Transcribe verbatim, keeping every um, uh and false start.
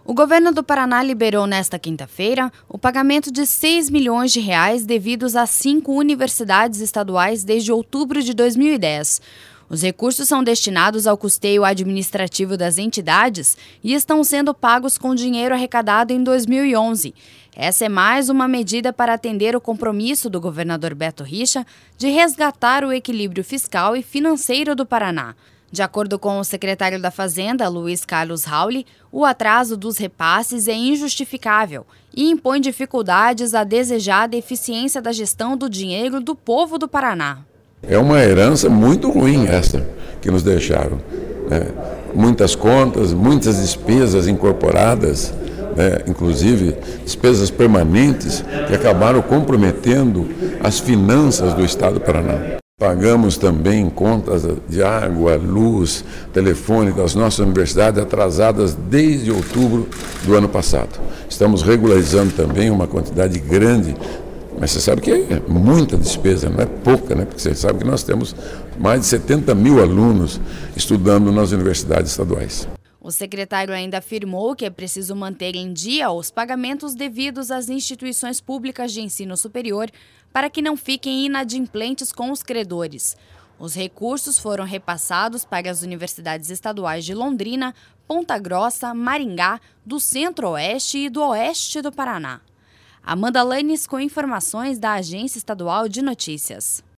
O governo do Paraná liberou nesta quinta-feira o pagamento de seis milhões de reais devidos a cinco universidades estaduais desde outubro de dois mil e dez. Os recursos são destinados ao custeio administrativo das entidades e estão sendo pagos com dinheiro arrecadado em dois mil e onze. Essa é mais uma medida para atender o compromisso do governador Beto Richa de resgatar o equilíbrio fiscal e financeiro do Paraná. De acordo com o secretário da Fazenda, Luiz Carlos Rauli, o atraso dos repasses é injustificável e impõe dificuldades à desejada eficiência da gestão do dinheiro do povo do Paraná. É uma herança muito ruim essa que nos deixaram, né? Muitas contas, muitas despesas incorporadas, né? Inclusive despesas permanentes que acabaram comprometendo as finanças do Estado do Paraná. Pagamos também contas de água, luz, telefone das nossas universidades atrasadas desde outubro do ano passado. Estamos regularizando também uma quantidade grande, mas você sabe que é muita despesa, não é pouca, né? Porque você sabe que nós temos mais de setenta mil alunos estudando nas universidades estaduais. O secretário ainda afirmou que é preciso manter em dia os pagamentos devidos às instituições públicas de ensino superior para que não fiquem inadimplentes com os credores. Os recursos foram repassados para as universidades estaduais de Londrina, Ponta Grossa, Maringá, do Centro-Oeste e do Oeste do Paraná. Amanda Lanes com informações da Agência Estadual de Notícias.